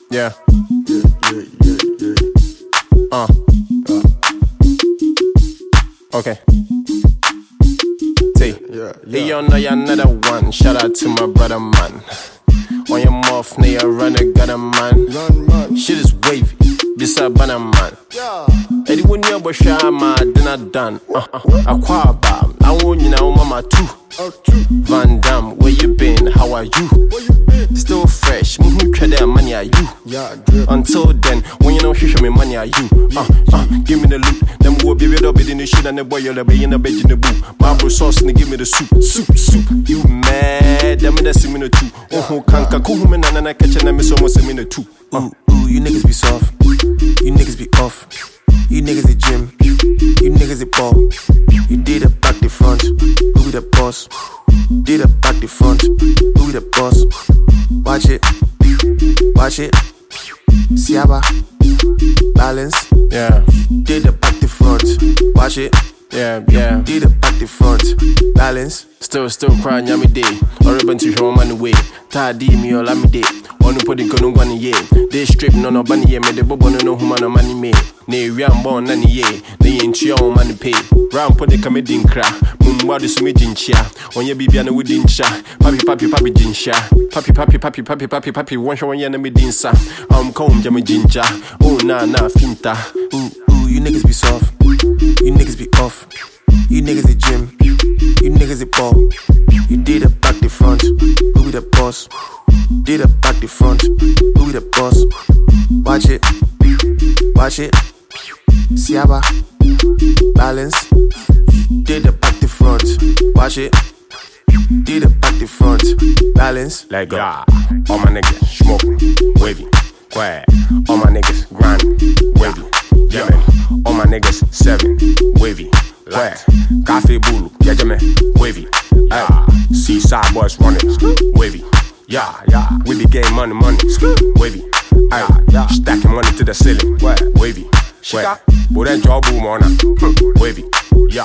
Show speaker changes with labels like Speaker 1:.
Speaker 1: Yeah. Okay. T. Hey, you know you're another one. Shout out to my brother, man. On your mouth, now you run a gun, man. Shit is wavy. This a banana, man. Eddie, when you're a shama, then I done. Aquaba, I want you now, mama, too. Van Damme, where you been? How are you? Still fresh, who try that money are you? Until then, when you know she show me money are you? Give me the loot, then we'll be rid of it in the shit and the boy you'll be in the bed in the boo. Marble sauce and give me the soup. You mad? Them that's in the two. Oh, can't cool man and I catch and I miss almost a minute too.
Speaker 2: You niggas be soft, you niggas be off. You niggas the gym, you niggas the ball. You did it back the front, who be the boss? Did it back the front, who be the boss? Watch it, Siaba, balance.
Speaker 1: Yeah.
Speaker 2: Did it back the front, watch it.
Speaker 1: Yeah.
Speaker 2: Did it back the front, balance.
Speaker 1: Still crying, yummy day. Or ribbon to show man away. Tidy me all I'm day. On the put it gonna go ye. They strip no bunny ye, made the bobo no human money me. Nay, we are born none ye. They ain't your money pay. Round put the comedy cra. Mumba the sumidin chia. On your baby and within cha. Papi din sha. Papi. One show on your enemy din sa. Comb jammy ginger. Oh, nah, finta.
Speaker 2: You niggas be soft. You niggas be off. You niggas the gym. You niggas the ball. You did it back the front. Who be the boss? Did it back the front. Who be the boss? Watch it. Siaba, balance. Did it back the front. Watch it. Did it back the front. Balance.
Speaker 1: Let go. All my niggas smoke, wavy, quiet. All my niggas grind, wavy, jamming. All my niggas 7, wavy, quiet. Cafe Bulu, yeah, jamming, wavy. Seaside boys running, wavy. Yeah. We be getting money, wavy. Stacking money to the ceiling, wavy. But that job boom on wavy. Yeah.